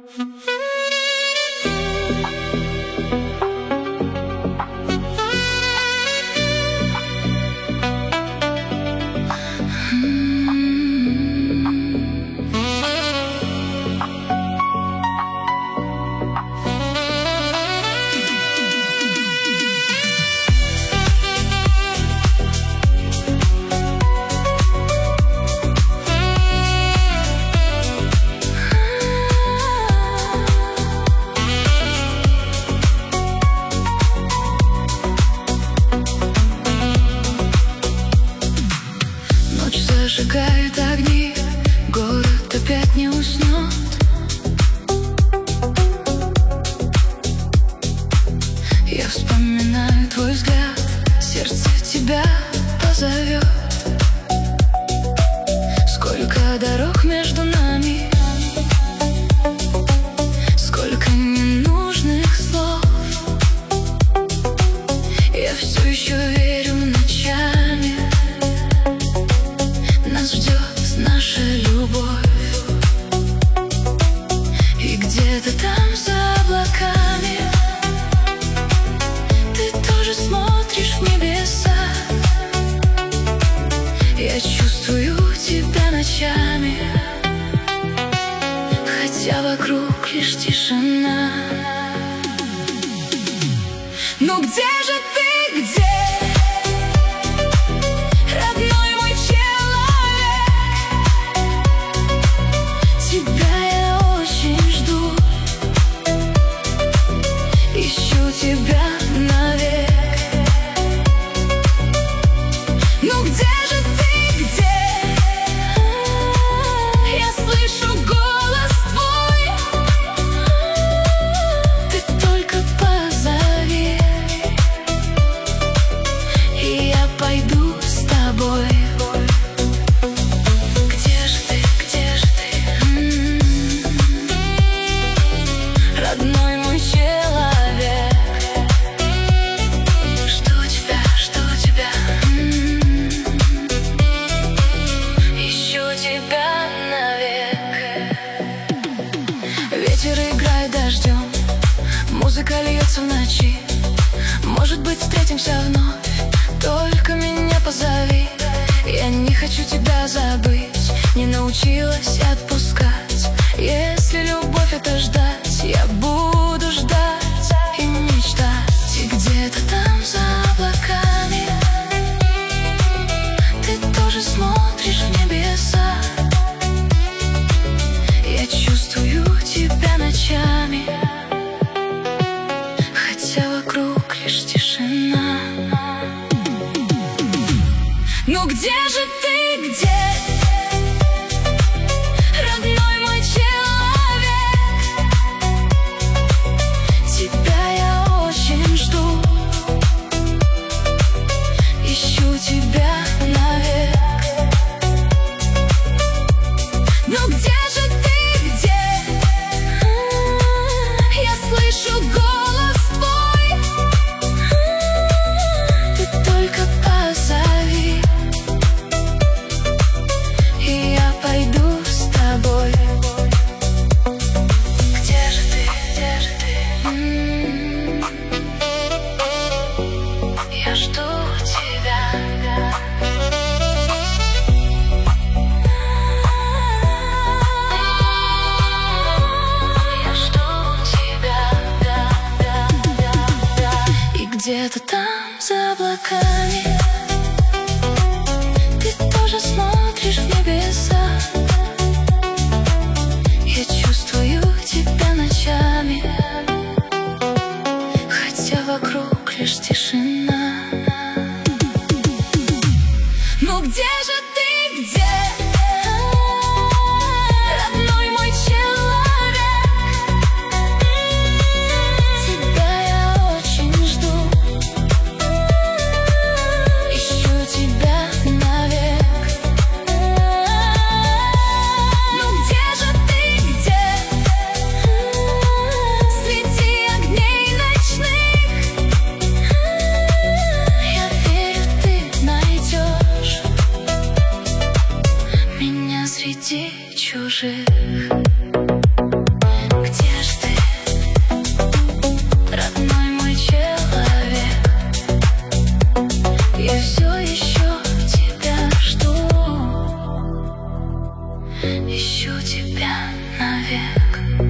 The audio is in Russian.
Зажигает огни, город опять не уснет. Я вспоминаю твой взгляд, сердце тебя позовет. Сколько дорог между нами, сколько ненужных слов. Я все еще верю ночами, нас ждет наша любовь. И где-то там за облаками ты тоже смотришь в небеса. Я чувствую тебя ночами, хотя вокруг лишь тишина. Ну где же ты, где? Тебя навек. Ну где же ты, где? Я слышу голос твой. Ты только позови, и я пойду с тобой. Где же ты, где же ты? Родной мой человек. Ветер играет дождем, музыка льется в ночи. Может быть, встретимся вновь, только меня позови. Я не хочу тебя забыть, не научилась отпускать. Если любовь — это ждать, я буду ждать и мечтать. И где-то там за облаками ты тоже смотришь в небеса. Я чувствую тебя ночами, хотя вокруг лишь тишина. Ну где же ты, где? Родной мой человек. тебя навек.